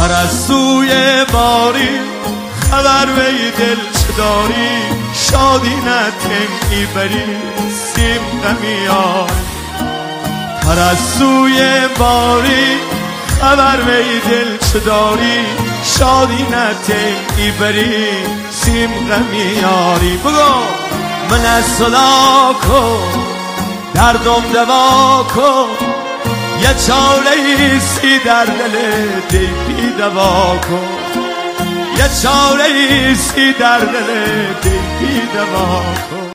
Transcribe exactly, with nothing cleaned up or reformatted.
پرستوی باری خبر وی دل چه داری شادی نتنی بری سیم غمیار پرستوی باری خبر وی دل چه داری شادی نتنی بری سیم غمیاری بگو من از صدا کن دردم دوا کن یه چاره ایسی در دل دلی دوا کن یه چاره ایسی در دل دلی دوا کن